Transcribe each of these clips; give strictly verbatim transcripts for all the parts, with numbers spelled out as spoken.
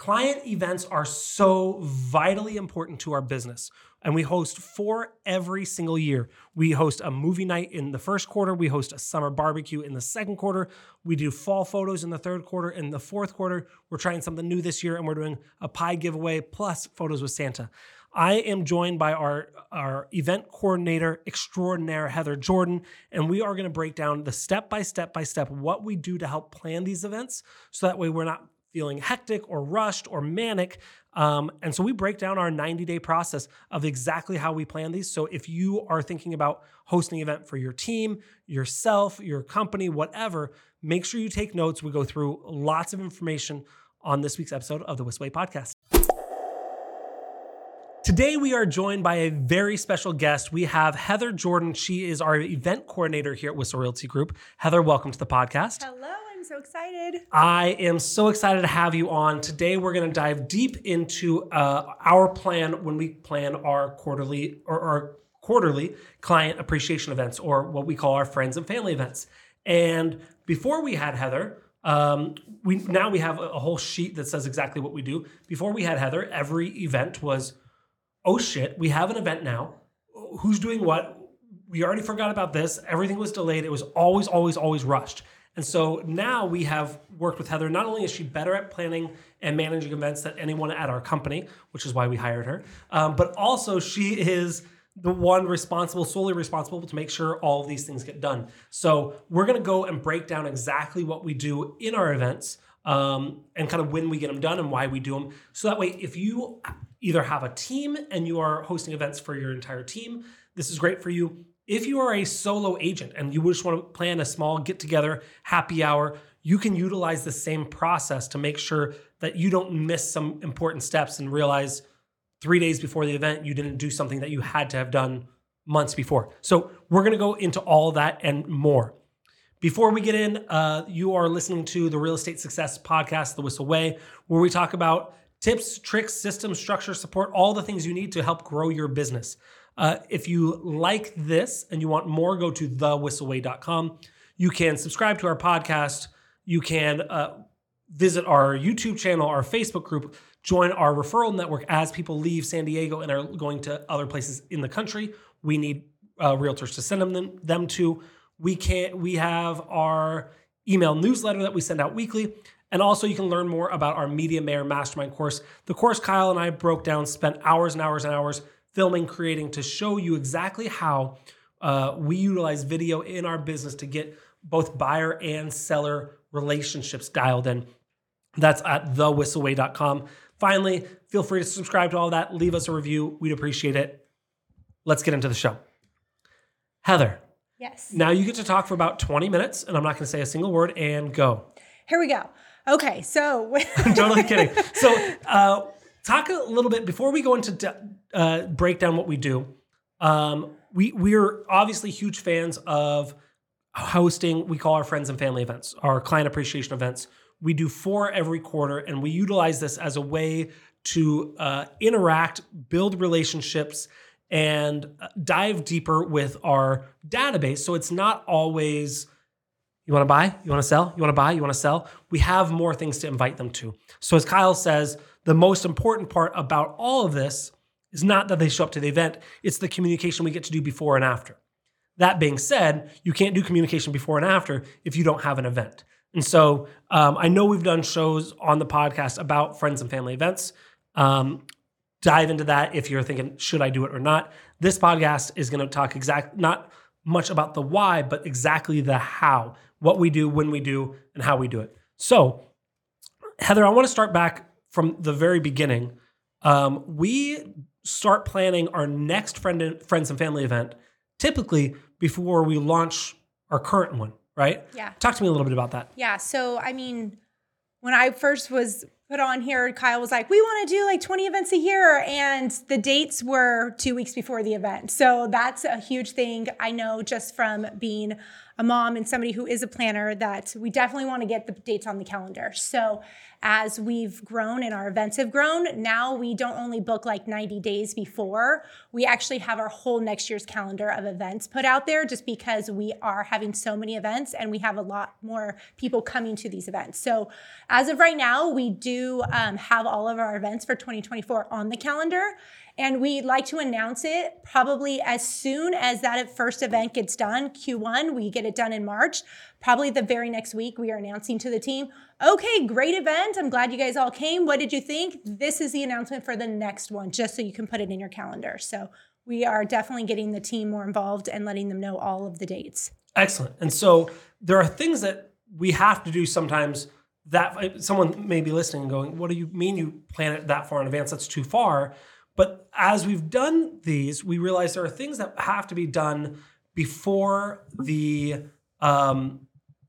Client events are so vitally important to our business, and we host four every single year. We host a movie night in the first quarter. We host a summer barbecue in the second quarter. We do fall photos in the third quarter. In the fourth quarter, we're trying something new this year, and we're doing a pie giveaway plus photos with Santa. I am joined by our, our event coordinator extraordinaire, Heather Jordan, and we are going to break down the step-by-step-by-step what we do to help plan these events so that way we're not feeling hectic or rushed or manic. Um, and so we break down our ninety-day process of exactly how we plan these. So if you are thinking about hosting an event for your team, yourself, your company, whatever, make sure you take notes. We go through lots of information on this week's episode of the Whistler Podcast. Today, we are joined by a very special guest. We have Heather Jordan. She is our event coordinator here at Whistler Realty Group. Heather, welcome to the podcast. Hello, I'm so excited. I am so excited to have you on. Today, we're going to dive deep into uh, our plan when we plan our quarterly or our quarterly client appreciation events, or what we call our friends and family events. And before we had Heather, um, we now we have a, a whole sheet that says exactly what we do. Before we had Heather, every event was, oh shit, we have an event now. Who's doing what? We already forgot about this. Everything was delayed. It was always, always, always rushed. And so now we have worked with Heather. Not only is she better at planning and managing events than anyone at our company, which is why we hired her, um, but also she is the one responsible, solely responsible to make sure all of these things get done. So we're going to go and break down exactly what we do in our events, um, and kind of when we get them done and why we do them. So that way, if you either have a team and you are hosting events for your entire team, this is great for you. If you are a solo agent and you just want to plan a small get-together happy hour, you can utilize the same process to make sure that you don't miss some important steps and realize three days before the event you didn't do something that you had to have done months before. So we're going to go into all that and more. Before we get in, uh, you are listening to the Real Estate Success Podcast, The Whistler Way, where we talk about tips, tricks, systems, structure, support, all the things you need to help grow your business. Uh, if you like this and you want more, go to the whistle way dot com. You can subscribe to our podcast. You can uh, visit our YouTube channel, our Facebook group, join our referral network as people leave San Diego and are going to other places in the country. We need uh, realtors to send them, them to. We can we have our email newsletter that we send out weekly. And also you can learn more about our Media Mayor Mastermind course. The course Kyle and I broke down, spent hours and hours and hours filming, creating to show you exactly how uh, we utilize video in our business to get both buyer and seller relationships dialed in. That's at the whistle way dot com. Finally, feel free to subscribe to all that. Leave us a review. We'd appreciate it. Let's get into the show. Heather. Yes. Now you get to talk for about twenty minutes, and I'm not going to say a single word, and go. Here we go. Okay, so. I'm totally kidding. So uh, talk a little bit, before we go into uh, break down what we do, um, we, we're obviously huge fans of hosting, we call our friends and family events, our client appreciation events. We do four every quarter, and we utilize this as a way to uh, interact, build relationships, and dive deeper with our database. So it's not always, you want to buy, you want to sell, you want to buy, you want to sell. We have more things to invite them to. So as Kyle says, the most important part about all of this is not that they show up to the event, it's the communication we get to do before and after. That being said, you can't do communication before and after if you don't have an event. And so um, I know we've done shows on the podcast about friends and family events. Um, dive into that if you're thinking, should I do it or not? This podcast is going to talk exact, not much about the why, but exactly the how, what we do, when we do, and how we do it. So, Heather, I want to start back from the very beginning. Um, we start planning our next friend and, friends and family event typically before we launch our current one, right? Yeah. Talk to me a little bit about that. Yeah. So, I mean, when I first was put on here, Kyle was like, we want to do like twenty events a year. And the dates were two weeks before the event. So that's a huge thing. I know just from being a mom and somebody who is a planner that we definitely want to get the dates on the calendar. So as we've grown and our events have grown, now we don't only book like ninety days before, we actually have our whole next year's calendar of events put out there just because we are having so many events and we have a lot more people coming to these events. So as of right now, we do um, have all of our events for twenty twenty-four on the calendar. And we'd like to announce it probably as soon as that first event gets done, Q one, we get it done in March. Probably the very next week, we are announcing to the team, okay, great event. I'm glad you guys all came. What did you think? This is the announcement for the next one, just so you can put it in your calendar. So we are definitely getting the team more involved and letting them know all of the dates. Excellent. And so there are things that we have to do sometimes that someone may be listening and going, what do you mean you plan it that far in advance? That's too far. But as we've done these, we realize there are things that have to be done before the um,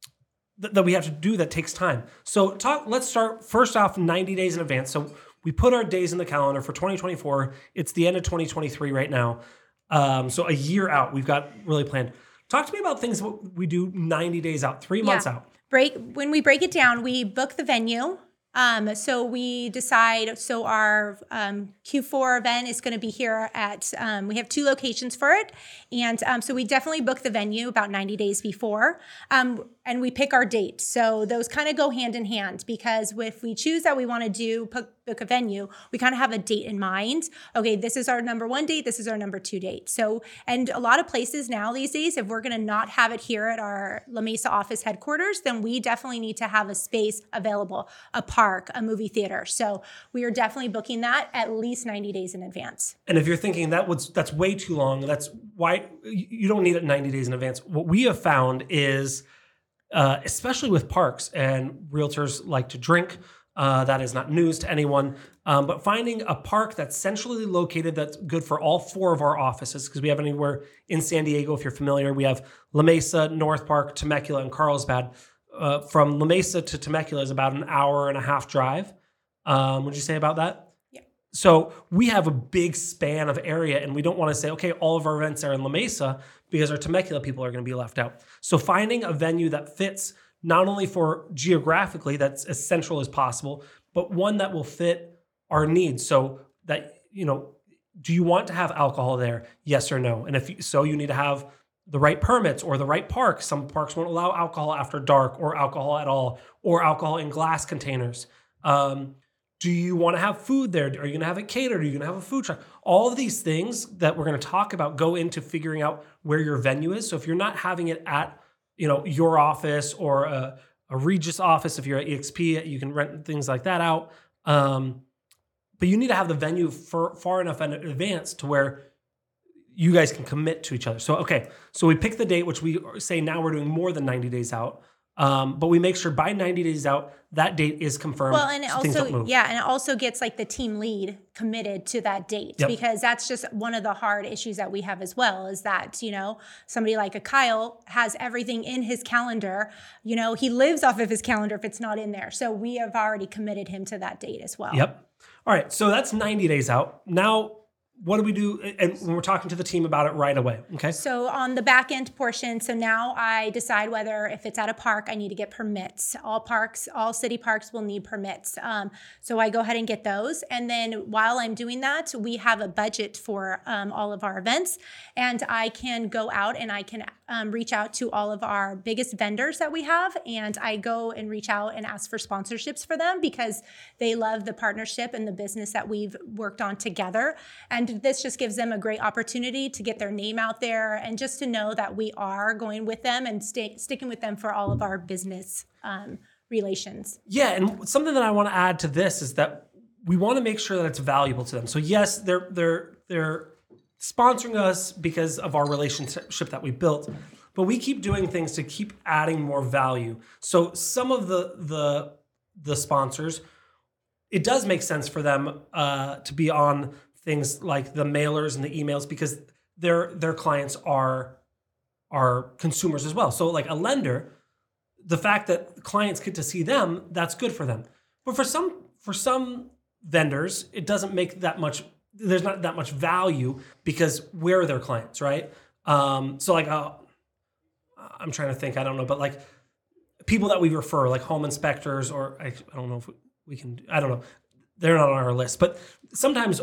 th- that we have to do that takes time. So talk. Let's start first off ninety days in advance. So we put our days in the calendar for twenty twenty-four. It's the end of twenty twenty-three right now. Um, so a year out, we've got really planned. Talk to me about things we do ninety days out, three months Yeah. out. Break when we break it down, we book the venue. Um, so we decide, so our um, Q four event is going to be here at, um, we have two locations for it. And um, so we definitely book the venue about ninety days before. Um, and we pick our date. So those kind of go hand in hand because if we choose that we want to do book, book a venue, we kind of have a date in mind. Okay, this is our number one date. This is our number two date. So, and a lot of places now these days, if we're going to not have it here at our La Mesa office headquarters, then we definitely need to have a space available, a park, a movie theater. So we are definitely booking that at least ninety days in advance. And if you're thinking that was that's way too long, that's why you don't need it ninety days in advance. What we have found is, uh, especially with parks and realtors like to drink, uh, that is not news to anyone. Um, but finding a park that's centrally located that's good for all four of our offices, because we have anywhere in San Diego, if you're familiar, we have La Mesa, North Park, Temecula, and Carlsbad. Uh, from La Mesa to Temecula is about an hour and a half drive. Um, would you say about that? Yeah. So we have a big span of area, and we don't want to say, okay, all of our events are in La Mesa because our Temecula people are going to be left out. So finding a venue that fits not only for geographically, that's as central as possible, but one that will fit our needs. So that, you know, do you want to have alcohol there? Yes or no? And if you, so, you need to have the right permits or the right park. Some parks won't allow alcohol after dark or alcohol at all, or alcohol in glass containers. Um, do you want to have food there? Are you going to have it catered? Are you going to have a food truck? All of these things that we're going to talk about go into figuring out where your venue is. So if you're not having it at, you know, your office or a, a Regis office, if you're at E X P, you can rent things like that out. Um, but you need to have the venue for, far enough in advance to where you guys can commit to each other. So, okay, so we pick the date, which we say now we're doing more than ninety days out. Um, but we make sure by ninety days out, that date is confirmed. Well, and it so things don't also, move. yeah, and it also gets like the team lead committed to that date Yep. because that's just one of the hard issues that we have as well is that, you know, somebody like a Kyle has everything in his calendar. You know, he lives off of his calendar if it's not in there. So we have already committed him to that date as well. Yep. All right, so that's ninety days out. Now, what do we do? And we're talking to the team about it right away, okay? So on the back end portion, so now I decide whether if it's at a park, I need to get permits. All parks, all city parks will need permits. Um, so I go ahead and get those. And then while I'm doing that, we have a budget for um, all of our events. And I can go out and I can um, reach out to all of our biggest vendors that we have. And I go and reach out and ask for sponsorships for them because they love the partnership and the business that we've worked on together. And this just gives them a great opportunity to get their name out there and just to know that we are going with them and stay, sticking with them for all of our business um, relations. Yeah, and something that I want to add to this is that we want to make sure that it's valuable to them. So yes, they're they're they're sponsoring us because of our relationship that we built, but we keep doing things to keep adding more value. So some of the the the sponsors, it does make sense for them uh, to be on things like the mailers and the emails because their their clients are are consumers as well. So like a lender, the fact that clients get to see them, that's good for them. But for some for some vendors, it doesn't make that much. There's not that much value because we're their clients, right? Um, so like a I'm trying to think, I don't know, but like people that we refer, like home inspectors, or I, I don't know if we can, I don't know. They're not on our list, but sometimes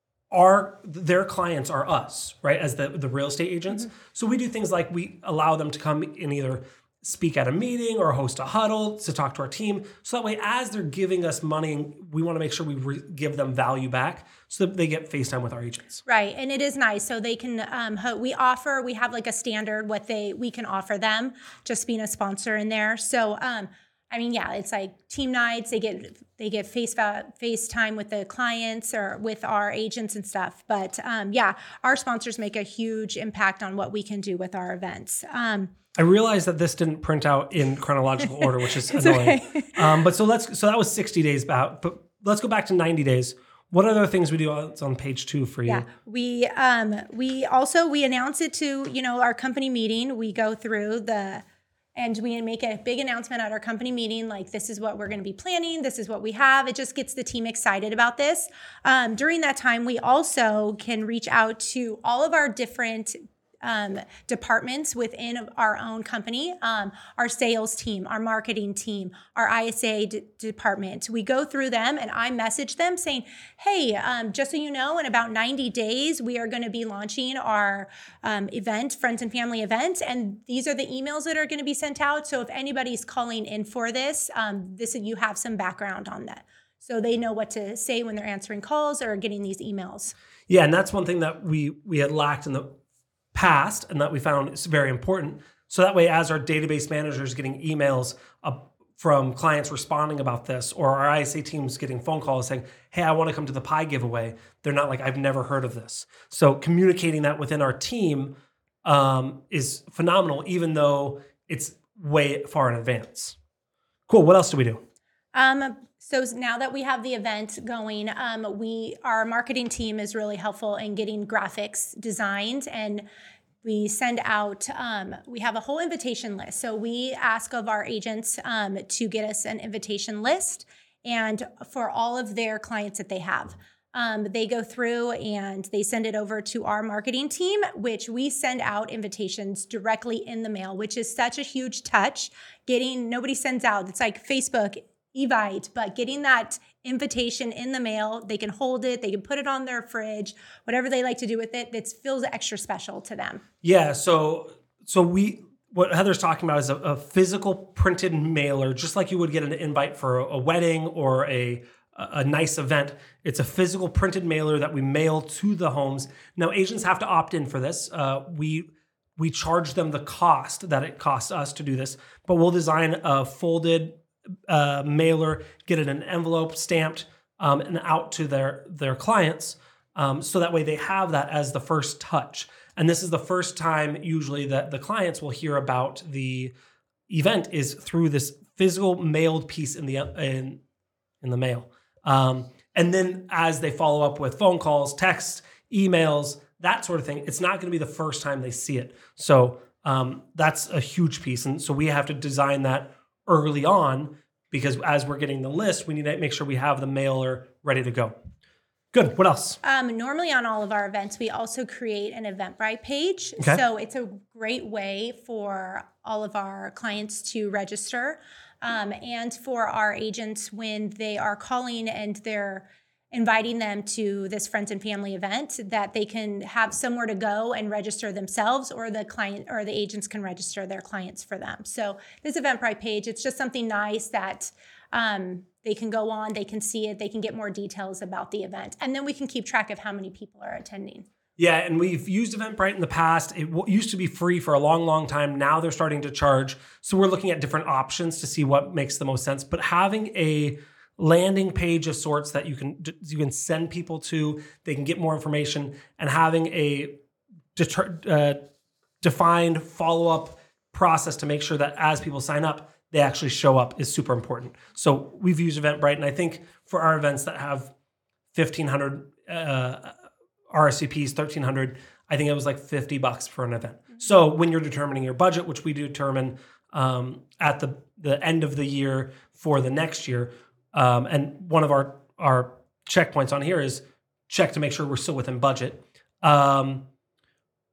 our their clients are us, right? As the, the real estate agents. Mm-hmm. So we do things like we allow them to come and either speak at a meeting or host a huddle to talk to our team. So that way, as they're giving us money, we want to make sure we re- give them value back so that they get FaceTime with our agents. Right. And it is nice. So they can, um, ho- we offer, we have like a standard what they, we can offer them, just being a sponsor in there. So, um, I mean, yeah, it's like team nights. They get they get face FaceTime with the clients or with our agents and stuff. But um, yeah, our sponsors make a huge impact on what we can do with our events. Um, I realized that this didn't print out in chronological order, which is annoying. Okay. Um, but so let's so that was sixty days about. But let's go back to ninety days. What other things we do? It's on page two for you. Yeah, we um, we also we announce it to you know our company meeting. We go through the. And we make a big announcement at our company meeting, like this is what we're going to be planning. This is what we have. It just gets the team excited about this. Um, during that time, we also can reach out to all of our different um, departments within our own company, um, our sales team, our marketing team, our I S A d- department. We go through them and I message them saying, hey, um, just so you know, in about ninety days, we are going to be launching our um, event, Friends and Family event. And these are the emails that are going to be sent out. So if anybody's calling in for this, um, this you have some background on that. So they know what to say when they're answering calls or getting these emails. Yeah, and that's one thing that we we had lacked in the past and that we found is very important. So that way, as our database manager is getting emails uh, from clients responding about this, or our I S A team's getting phone calls saying, hey, I want to come to the pie giveaway. They're not like, I've never heard of this. So communicating that within our team um, is phenomenal, even though it's way far in advance. Cool. What else do we do? Um, so now that we have the event going, um, we our marketing team is really helpful in getting graphics designed, and we send out. Um, we have a whole invitation list. So we ask of our agents um, to get us an invitation list, and for all of their clients that they have. Um, they go through and they send it over to our marketing team, which we send out invitations directly in the mail, which is such a huge touch. Getting nobody sends out. It's like Facebook. Evite, but getting that invitation in the mail, they can hold it, they can put it on their fridge, whatever they like to do with it, it feels extra special to them. Yeah, so so we what Heather's talking about is a, a physical printed mailer, just like you would get an invite for a, a wedding or a a nice event. It's a physical printed mailer that we mail to the homes. Now, agents have to opt in for this. Uh, we we charge them the cost that it costs us to do this, but we'll design a folded Uh, mailer, get it in an envelope, stamped, um, and out to their their clients. Um, so that way they have that as the first touch. And this is the first time usually that the clients will hear about the event is through this physical mailed piece in the in, in the mail. Um, and then as they follow up with phone calls, texts, emails, that sort of thing, it's not going to be the first time they see it. So um, that's a huge piece. And so we have to design that early on, because as we're getting the list, we need to make sure we have the mailer ready to go. Good. What else? Um, normally on all of our events, we also create an Eventbrite page. Okay. So it's a great way for all of our clients to register um, and for our agents when they are calling and they're inviting them to this friends and family event, that they can have somewhere to go and register themselves, or the client or the agents can register their clients for them. So this Eventbrite page, it's just something nice that um, they can go on, they can see it, they can get more details about the event. And then we can keep track of how many people are attending. Yeah, and we've used Eventbrite in the past. It w- used to be free for a long, long time. Now they're starting to charge. So we're looking at different options to see what makes the most sense. But having a landing page of sorts that you can you can send people to, they can get more information, and having a deter, uh, defined follow-up process to make sure that as people sign up, they actually show up is super important. So we've used Eventbrite, and I think for our events that have fifteen hundred uh, R S V Ps, thirteen hundred, I think it was like fifty bucks for an event. Mm-hmm. So when you're determining your budget, which we determine um, at the, the end of the year for the next year, Um, and one of our, our checkpoints on here is check to make sure we're still within budget. Um,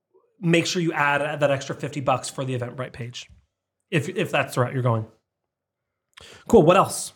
make sure you add that extra fifty bucks for the Eventbrite page, if if that's the route you're going. Cool. What else?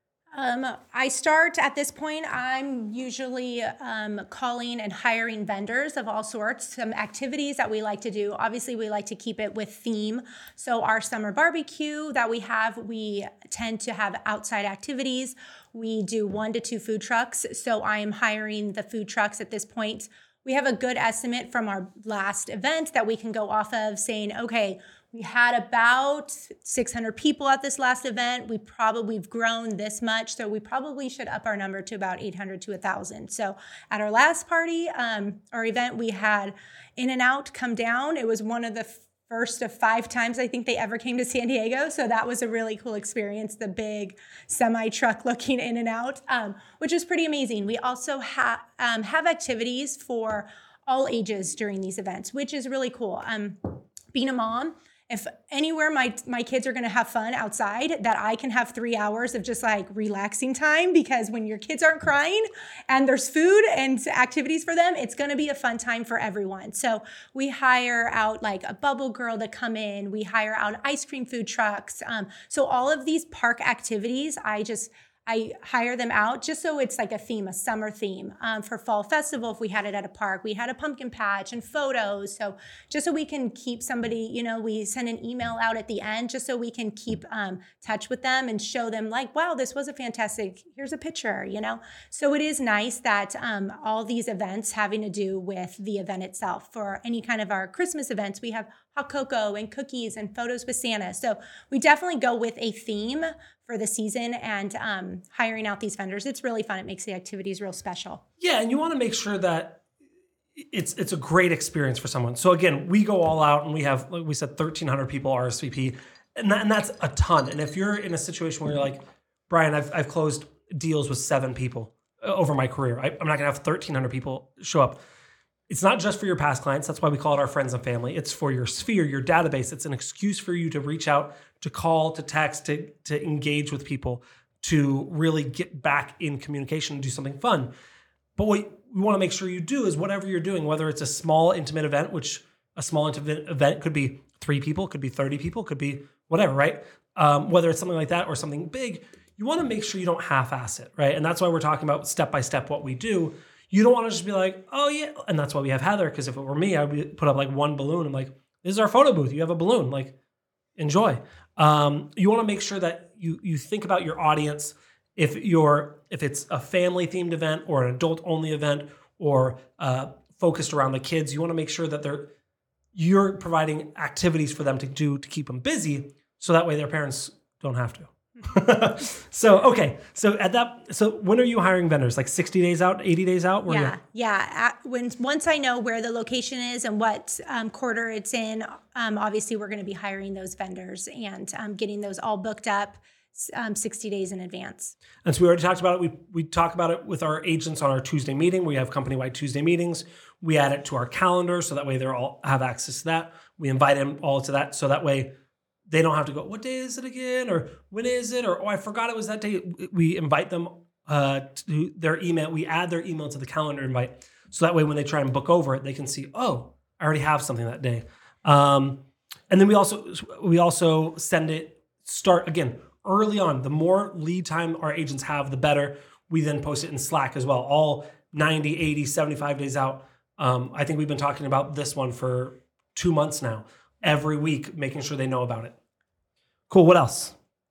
Um, I start at this point, I'm usually um, calling and hiring vendors of all sorts, some activities that we like to do. Obviously, we like to keep it with theme. So our summer barbecue that we have, we tend to have outside activities. We do one to two food trucks. So I am hiring the food trucks at this point. We have a good estimate from our last event that we can go off of saying, okay, we had about six hundred people at this last event. We probably, we've grown this much, so we probably should up our number to about eight hundred to one thousand. So at our last party, um, our event, we had In-N-Out come down. It was one of the first of five times I think they ever came to San Diego. So that was a really cool experience, the big semi-truck looking In-N-Out, um, which was pretty amazing. We also ha- um, have activities for all ages during these events, which is really cool. Um, being a mom, if anywhere my my kids are going to have fun outside, that I can have three hours of just like relaxing time, because when your kids aren't crying and there's food and activities for them, it's going to be a fun time for everyone. So we hire out like a bubble girl to come in. We hire out ice cream food trucks. Um, so all of these park activities, I just I hire them out just so it's like a theme, a summer theme. Um, for Fall Festival, if we had it at a park, we had a pumpkin patch and photos. So just so we can keep somebody, you know, we send an email out at the end just so we can keep um, touch with them and show them like, wow, this was a fantastic, here's a picture, you know? So it is nice that um, all these events having to do with the event itself. For any kind of our Christmas events, we have hot cocoa and cookies and photos with Santa. So we definitely go with a theme for the season, and um, hiring out these vendors. It's really fun. It makes the activities real special. Yeah, and you want to make sure that it's it's a great experience for someone. So again, we go all out and we have, like we said, thirteen hundred people R S V P, and, that, and that's a ton. And if you're in a situation where you're like, Brian, I've, I've closed deals with seven people over my career. I, I'm not going to have thirteen hundred people show up. It's not just for your past clients. That's why we call it our friends and family. It's for your sphere, your database. It's an excuse for you to reach out, to call, to text, to, to engage with people, to really get back in communication and do something fun. But what we want to make sure you do is whatever you're doing, whether it's a small, intimate event, which a small, intimate event could be three people, could be thirty people, could be whatever, right? Um, whether it's something like that or something big, you want to make sure you don't half-ass it, right? And that's why we're talking about step-by-step what we do. You don't want to just be like, oh yeah. And that's why we have Heather, because if it were me, I would put up like one balloon. I'm like, this is our photo booth. You have a balloon, like enjoy. Um, you want to make sure that you you think about your audience. If you're if it's a family themed event or an adult only event or uh, focused around the kids, you want to make sure that they're you're providing activities for them to do to keep them busy, so that way their parents don't have to. so okay, so at that, so when are you hiring vendors? Like sixty days out, eighty days out? Where yeah, yeah. At, when once I know where the location is and what um, quarter it's in, um, obviously we're going to be hiring those vendors and um, getting those all booked up um, sixty days in advance. And so we already talked about it. We we talk about it with our agents on our Tuesday meeting. We have company-wide Tuesday meetings. We add it to our calendar so that way they all have access to that. We invite them all to that so that way they don't have to go, what day is it again? Or when is it? Or, oh, I forgot it was that day. We invite them uh, to their email. We add their email to the calendar invite. So that way when they try and book over it, they can see, oh, I already have something that day. Um, and then we also we also send it, start, again, early on. The more lead time our agents have, the better. We then post it in Slack as well, all ninety, eighty, seventy-five days out. Um, I think we've been talking about this one for two months now. Every week, making sure they know about it. Cool. What else?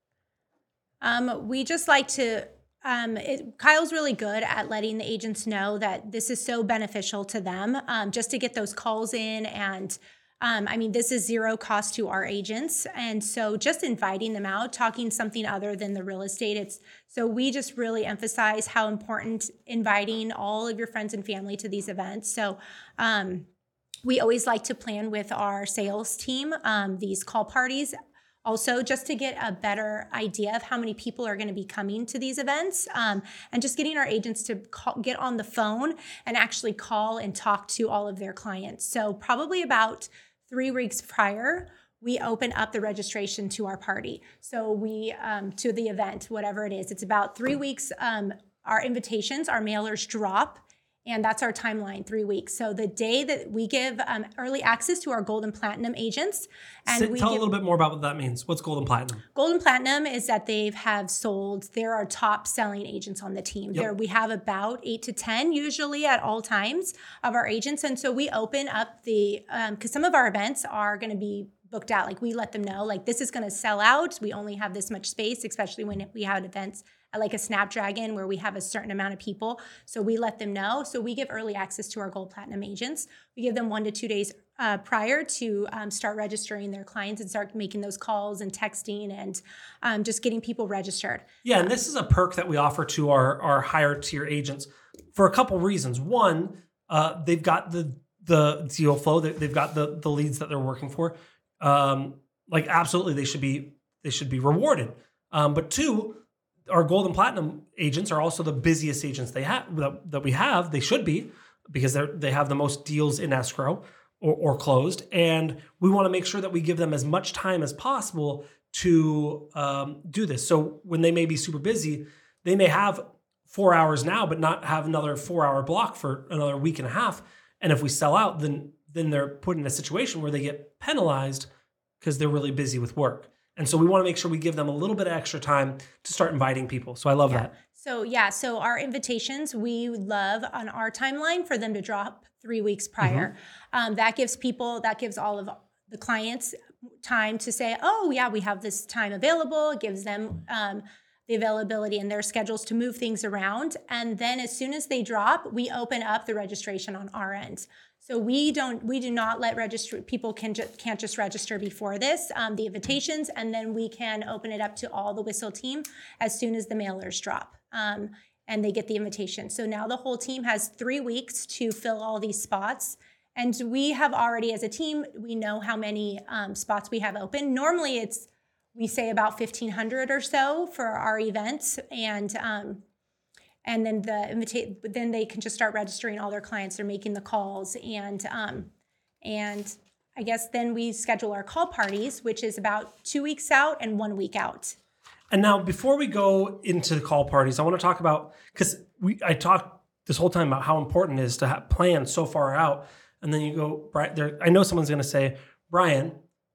Um, we just like to, um, it, Kyle's really good at letting the agents know that this is so beneficial to them, um, just to get those calls in. And um, I mean, this is zero cost to our agents. And so just inviting them out, talking something other than the real estate. It's so we just really emphasize how important inviting all of your friends and family to these events. So, um, we always like to plan with our sales team um, these call parties, also just to get a better idea of how many people are going to be coming to these events, um, and just getting our agents to call, get on the phone and actually call and talk to all of their clients. So probably about three weeks prior, we open up the registration to our party. So we, um, to the event, whatever it is, it's about three weeks. Um, our invitations, our mailers drop And that's our timeline, three weeks. So the day that we give um, early access to our gold and platinum agents. And Sit, we tell give, a little bit more about what that means. What's gold and platinum? Gold and platinum is that they have sold, they're our top selling agents on the team. Yep. There we have about eight to ten usually at all times of our agents. And so we open up the, because um, some of our events are going to be booked out. Like we let them know, like this is going to sell out. We only have this much space, especially when we have events at like a Snapdragon where we have a certain amount of people. So we let them know. So we give early access to our gold platinum agents. We give them one to two days uh, prior to um, start registering their clients and start making those calls and texting and um, just getting people registered. Yeah, and this is a perk that we offer to our, our higher tier agents for a couple reasons. One, uh, they've got the the deal flow, they, they've got the the leads that they're working for. Um, like absolutely, they should be they should be rewarded. Um, but two, our gold and platinum agents are also the busiest agents they have that, that we have. They should be because they they have the most deals in escrow or, or closed, and we want to make sure that we give them as much time as possible to um, do this. So when they may be super busy, they may have four hours now, but not have another four-hour block for another week and a half. And if we sell out, then then they're put in a situation where they get penalized because they're really busy with work. And so we want to make sure we give them a little bit of extra time to start inviting people. So I love yeah. that. So yeah, so our invitations, we love on our timeline for them to drop three weeks prior. Mm-hmm. Um, that gives people, that gives all of the clients time to say, oh yeah, we have this time available. It gives them um, the availability in their schedules to move things around. And then as soon as they drop, we open up the registration on our end. So we don't, we do not let register people can ju- can't just register before this, um, the invitations, and then we can open it up to all the Whistle team as soon as the mailers drop, um, and they get the invitation. So now the whole team has three weeks to fill all these spots, and we have already, as a team, we know how many um, spots we have open. Normally, it's we say about fifteen hundred or so for our events, and um, And then the invita- then they can just start registering all their clients. They're making the calls, and um, and I guess then we schedule our call parties, which is about two weeks out and one week out. And now, before we go into the call parties, I want to talk about, because we I talked this whole time about how important it is to have plans so far out, and then you go, Brian. There, I know someone's going to say, Brian,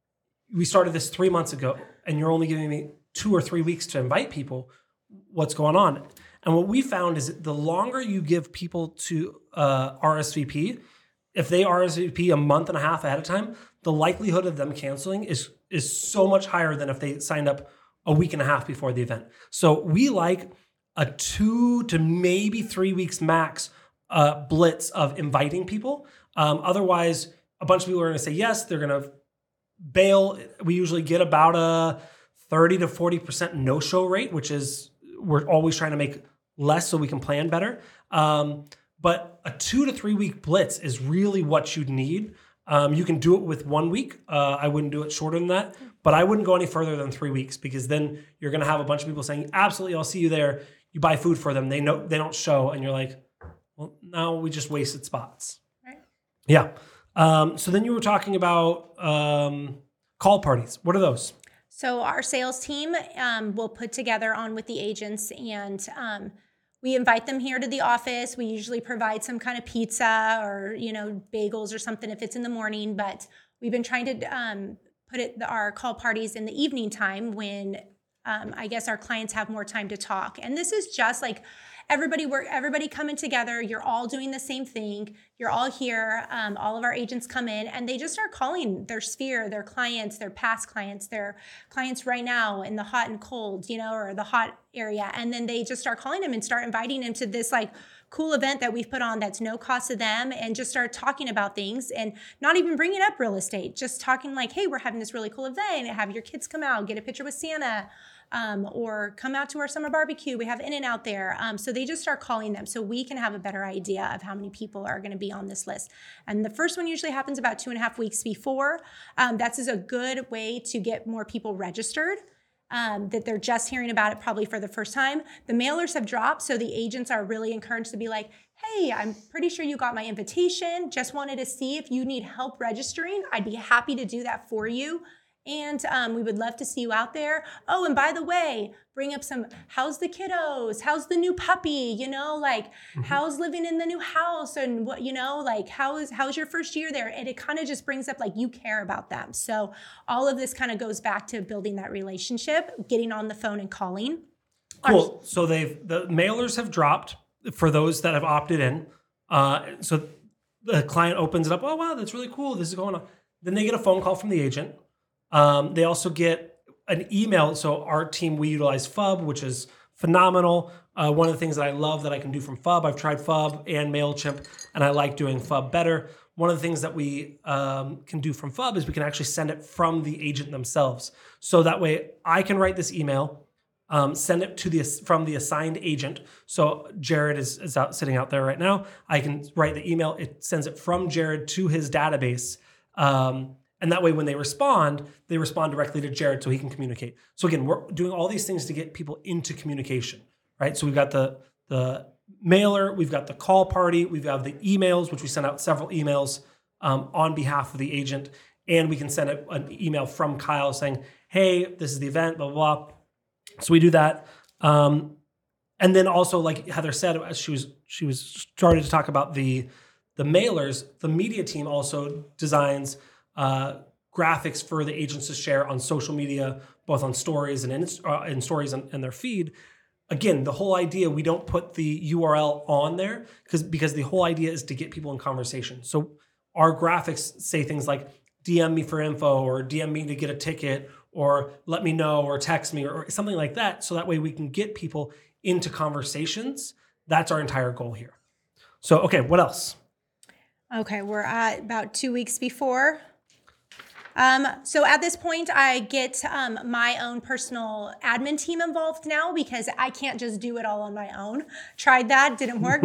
we started this three months ago, and you're only giving me two or three weeks to invite people. What's going on? And what we found is that the longer you give people to uh, R S V P, if they R S V P a month and a half ahead of time, the likelihood of them canceling is is so much higher than if they signed up a week and a half before the event. So we like a two to maybe three weeks max uh, blitz of inviting people. Um, otherwise, a bunch of people are going to say yes. They're going to bail. We usually get about a thirty to forty percent no-show rate, which is we're always trying to make less so we can plan better. Um, but a two to three week blitz is really what you'd need. Um, you can do it with one week. Uh, I wouldn't do it shorter than that, but I wouldn't go any further than three weeks because then you're going to have a bunch of people saying, absolutely, I'll see you there. You buy food for them. They know they don't show. And you're like, well, now we just wasted spots. Right. Yeah. Um, so then you were talking about um, call parties. What are those? So our sales team um, will put together on with the agents, and um, we invite them here to the office. We usually provide some kind of pizza or, you know, bagels or something if it's in the morning. But we've been trying to um, put it our call parties in the evening time when um, I guess our clients have more time to talk. And this is just like everybody work, everybody coming together. You're all doing the same thing. You're all here. Um, all of our agents come in and they just start calling their sphere, their clients, their past clients, their clients right now in the hot and cold, you know, or the hot area. And then they just start calling them and start inviting them to this like cool event that we've put on that's no cost to them, and just start talking about things and not even bringing up real estate, just talking like, hey, we're having this really cool event. Have your kids come out, get a picture with Santa. Um, or come out to our summer barbecue. We have In-N-Out there. Um, so they just start calling them so we can have a better idea of how many people are going to be on this list. And the first one usually happens about two and a half weeks before. Um, that's is a good way to get more people registered, um, that they're just hearing about it probably for the first time. The mailers have dropped, so the agents are really encouraged to be like, hey, I'm pretty sure you got my invitation. Just wanted to see if you need help registering. I'd be happy to do that for you. And um, we would love to see you out there. Oh, and by the way, bring up some, how's the kiddos? How's the new puppy? You know, like mm-hmm. how's living in the new house? And what, you know, like how is, how's your first year there? And it kind of just brings up like you care about them. So all of this kind of goes back to building that relationship, getting on the phone and calling. Cool. Our, so they've, the mailers have dropped for those that have opted in. Uh, so the client opens it up. Oh, wow, that's really cool. This is going on. Then they get a phone call from the agent. Um, they also get an email. So our team, we utilize F U B, which is phenomenal. Uh, one of the things that I love that I can do from F U B, I've tried F U B and MailChimp, and I like doing F U B better. One of the things that we um, can do from F U B is we can actually send it from the agent themselves. So that way I can write this email, um, send it to the from the assigned agent. So Jared is, is out, sitting out there right now. I can write the email. It sends it from Jared to his database. Um, And that way, when they respond, they respond directly to Jared so he can communicate. So again, we're doing all these things to get people into communication, right? So we've got the, the mailer, we've got the call party, we've got the emails, which we send out several emails um, on behalf of the agent. And we can send a, an email from Kyle saying, hey, this is the event, blah, blah, blah. So we do that. Um, and then also, like Heather said, as she was she was started to talk about the, the mailers, the media team also designs Uh, graphics for the agents to share on social media, both on stories and in, uh, in stories and, and their feed. Again, the whole idea, we don't put the U R L on there because because the whole idea is to get people in conversation. So our graphics say things like D M me for info or D M me to get a ticket or let me know or text me or, or something like that. So that way we can get people into conversations. That's our entire goal here. So, okay, what else? Okay, we're at about two weeks before. Um, so at this point, I get um, my own personal admin team involved now because I can't just do it all on my own. Tried that, didn't work.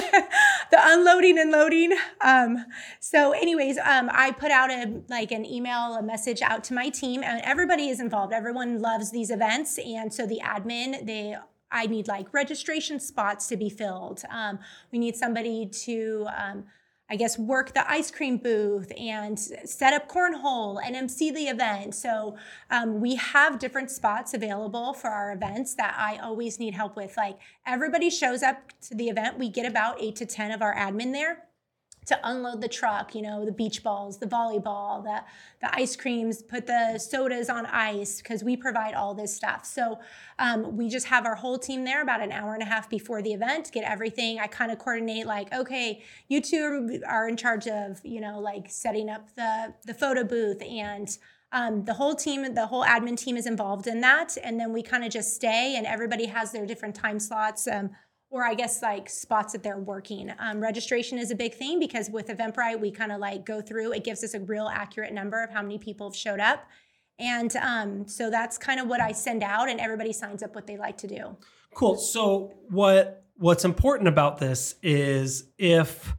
The unloading and loading. Um, so anyways, um, I put out a like an email, a message out to my team, and everybody is involved. Everyone loves these events, and so the admin, they I need like registration spots to be filled. Um, we need somebody to um, I guess, work the ice cream booth and set up cornhole and M C the event. So um, we have different spots available for our events that I always need help with. Like everybody shows up to the event. We get about eight to ten of our admin there to unload the truck, you know, the beach balls, the volleyball, the, the ice creams, put the sodas on ice because we provide all this stuff. So um, we just have our whole team there about an hour and a half before the event, get everything. I kind of coordinate like, okay, you two are in charge of, you know, like setting up the, the photo booth and Um, the whole team, the whole admin team is involved in that. And then we kind of just stay and everybody has their different time slots. Um, or I guess like spots that they're working. Um, registration is a big thing because with Eventbrite, we kind of like go through, it gives us a real accurate number of how many people have showed up. And um, so that's kind of what I send out and everybody signs up what they like to do. Cool. So what what's important about this is if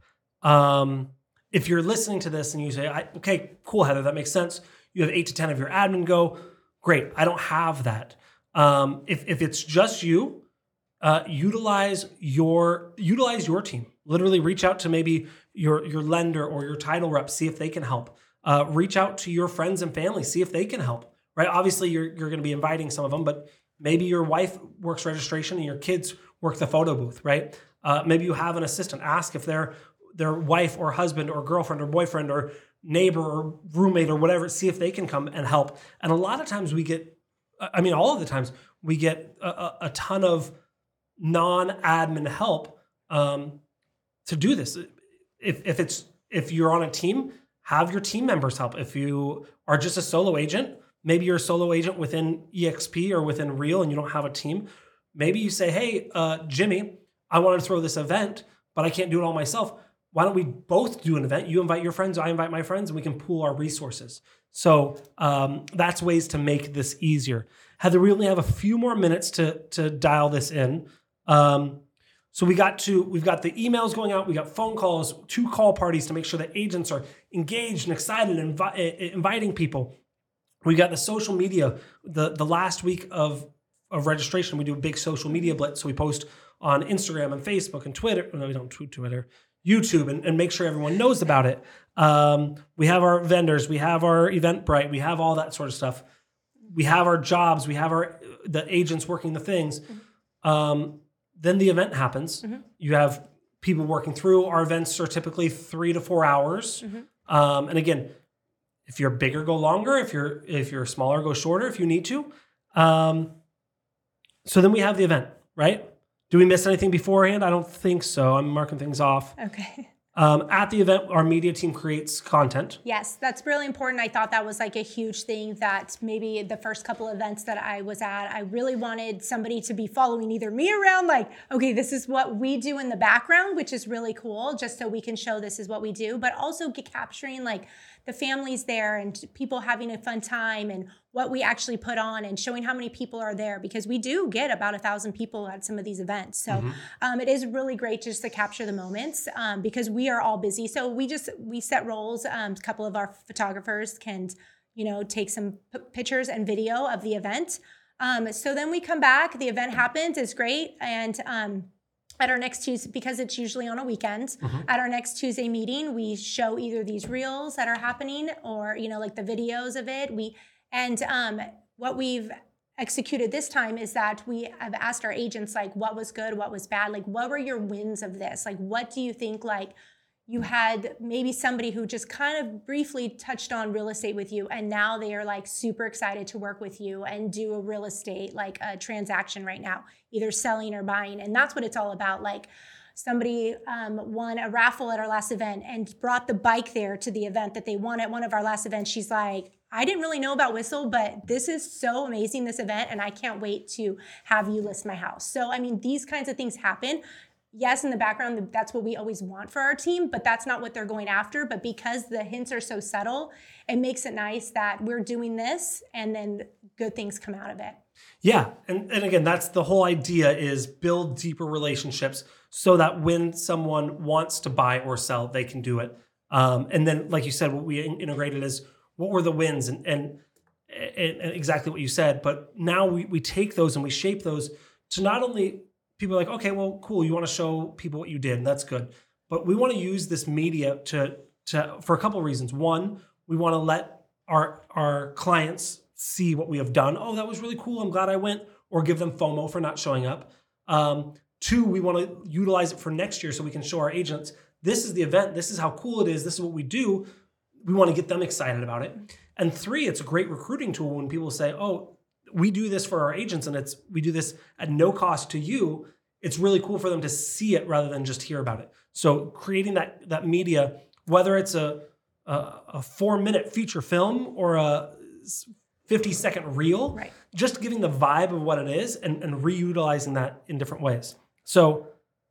um, if you're listening to this and you say, I, okay, cool, Heather, that makes sense. You have eight to ten of your admin go. Great. I don't have that. Um, if, if it's just you, Uh, utilize your utilize your team. Literally reach out to maybe your, your lender or your title rep, see if they can help. Uh, reach out to your friends and family, see if they can help, right? Obviously, you're, you're going to be inviting some of them, but maybe your wife works registration and your kids work the photo booth, right? Uh, maybe you have an assistant. Ask if their their wife or husband or girlfriend or boyfriend or neighbor or roommate or whatever, see if they can come and help. And a lot of times we get, I mean, all of the times we get a, a, a ton of non-admin help um, to do this. If if it's if you're on a team, have your team members help. If you are just a solo agent, maybe you're a solo agent within E X P or within Reel and you don't have a team. Maybe you say, hey, uh, Jimmy, I want to throw this event, but I can't do it all myself. Why don't we both do an event? You invite your friends, I invite my friends, and we can pool our resources. So um, that's ways to make this easier. Heather, we only have a few more minutes to to dial this in. Um, so we got to, we've got the emails going out, we got phone calls, two call parties to make sure that agents are engaged and excited and invi- inviting people. We got the social media, the, the last week of, of registration, we do a big social media blitz. So we post on Instagram and Facebook and Twitter. No, we don't tweet Twitter. YouTube and, and make sure everyone knows about it. Um, we have our vendors, we have our Eventbrite, we have all that sort of stuff. We have our jobs, we have our the agents working the things. Mm-hmm. Um, then the event happens. Mm-hmm. You have people working through. Our events are typically three to four hours. Mm-hmm. Um, and again, if you're bigger, go longer. If you're if you're smaller, go shorter if you need to. Um, so then we have the event, right? Do we miss anything beforehand? I don't think so. I'm marking things off. Okay. Um, at the event, our media team creates content. Yes, that's really important. I thought that was like a huge thing that maybe the first couple of events that I was at, I really wanted somebody to be following either me around, like, okay, this is what we do in the background, which is really cool, just so we can show this is what we do, but also get capturing like the families there and people having a fun time and what we actually put on and showing how many people are there, because we do get about a thousand people at some of these events. So mm-hmm. um, it is really great just to capture the moments um, because we are all busy. So we just, we set roles. Um, a couple of our photographers can, you know, take some p- pictures and video of the event. Um, so then we come back, the event happens, it's great. And um, at our next Tuesday, because it's usually on a weekend, mm-hmm. at our next Tuesday meeting, we show either these reels that are happening or, you know, like the videos of it. We And um, what we've executed this time is that we have asked our agents, like, what was good, what was bad? Like, what were your wins of this? Like, what do you think, like, you had maybe somebody who just kind of briefly touched on real estate with you, and now they are, like, super excited to work with you and do a real estate, like, a transaction right now, either selling or buying. And that's what it's all about. Like, somebody um, won a raffle at our last event and brought the bike there to the event that they won at one of our last events. She's like, I didn't really know about Whissel, but this is so amazing, this event, and I can't wait to have you list my house. So, I mean, these kinds of things happen. Yes, in the background, that's what we always want for our team, but that's not what they're going after. But because the hints are so subtle, it makes it nice that we're doing this and then good things come out of it. Yeah, and, and again, that's the whole idea, is build deeper relationships so that when someone wants to buy or sell, they can do it. Um, and then, like you said, what we integrated is what were the wins and, and, and, and exactly what you said. But now we, we take those and we shape those to not only people are like, okay, well, cool, you want to show people what you did, and that's good. But we want to use this media to to for a couple of reasons. One, we want to let our our clients see what we have done. Oh, that was really cool, I'm glad I went. Or give them FOMO for not showing up. Um, two, we want to utilize it for next year so we can show our agents, this is the event, this is how cool it is, this is what we do. We want to get them excited about it. And three, it's a great recruiting tool when people say, oh, we do this for our agents and it's we do this at no cost to you. It's really cool for them to see it rather than just hear about it. So creating that that media, whether it's a a, a four minute feature film or a fifty second reel, right. just giving the vibe of what it is and, and reutilizing that in different ways. So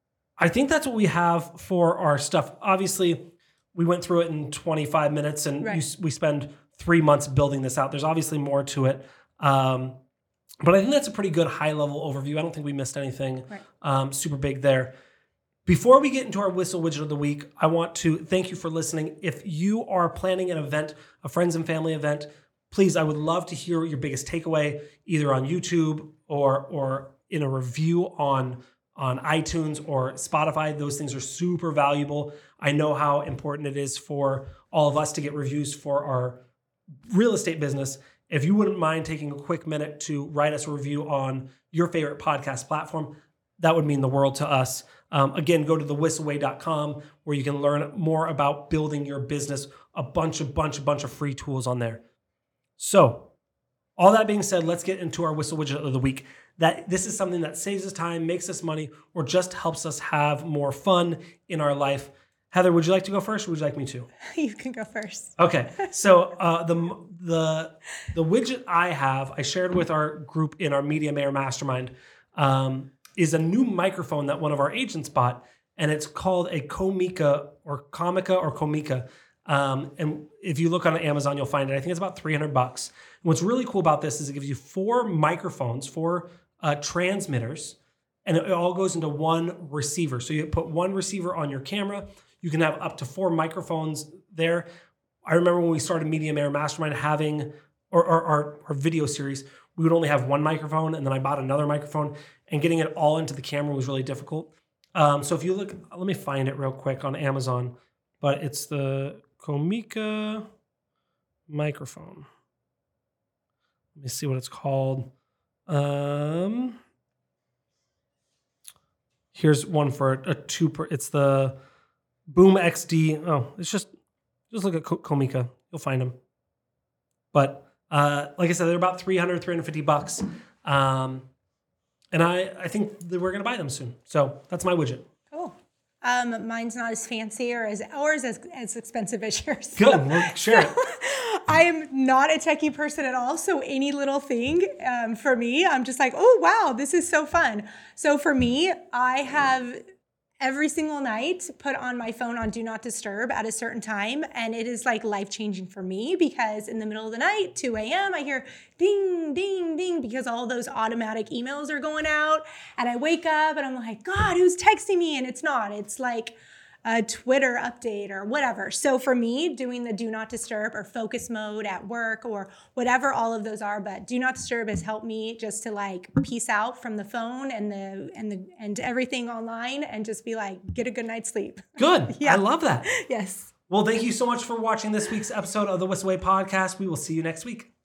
I think that's what we have for our stuff. Obviously, we went through it in twenty-five minutes and right. you, we spend three months building this out. There's obviously more to it. Um, but I think that's a pretty good high level overview. I don't think we missed anything right. um, super big there. Before we get into our Whissel Widget of the Week, I want to thank you for listening. If you are planning an event, a friends and family event, please, I would love to hear your biggest takeaway, either on YouTube or or in a review on, on iTunes or Spotify. Those things are super valuable. I know how important it is for all of us to get reviews for our real estate business. If you wouldn't mind taking a quick minute to write us a review on your favorite podcast platform, that would mean the world to us. Um, again, go to the whissel way dot com where you can learn more about building your business. A bunch, a bunch, a bunch of free tools on there. So, all that being said, let's get into our Whissel Widget of the Week. That this is something that saves us time, makes us money, or just helps us have more fun in our life. Heather, would you like to go first, or would you like me to? You can go first. Okay. So uh, the the the widget I have, I shared with our group in our Media Mayor Mastermind, um, is a new microphone that one of our agents bought, and it's called a Comica or Comica or Comica. Um, and if you look on Amazon, you'll find it. I think it's about three hundred bucks. And what's really cool about this is it gives you four microphones, four uh, transmitters, and it all goes into one receiver. So you put one receiver on your camera. You can have up to four microphones there. I remember when we started Media Mayor Mastermind having, or, or, or our video series, we would only have one microphone, and then I bought another microphone, and getting it all into the camera was really difficult. Um, so if you look, let me find it real quick on Amazon, but it's the Comica microphone. Let me see what it's called. Um, here's one for a two per, it's the Boom X D. Oh, it's just, just look at Comica. You'll find them. But uh, like I said, they're about three hundred, three hundred fifty bucks. Um, and I, I think that we're going to buy them soon. So that's my widget. Cool. Um, mine's not as fancy or as, or as, as expensive as yours. Good. Well, share it. I am not a techie person at all. So any little thing um, for me, I'm just like, oh, wow, this is so fun. So for me, I have every single night put on my phone on Do Not Disturb at a certain time. And it is like life-changing for me because in the middle of the night, two a.m., I hear ding, ding, ding, because all those automatic emails are going out. And I wake up and I'm like, God, who's texting me? And it's not. It's like a Twitter update or whatever. So for me, doing the Do Not Disturb or focus mode at work or whatever all of those are, but Do Not Disturb has helped me just to like peace out from the phone and the and the and everything online and just be like, get a good night's sleep. Good. Yeah. I love that. Yes. Well, thank you so much for watching this week's episode of the Whisk Away Podcast. We will see you next week.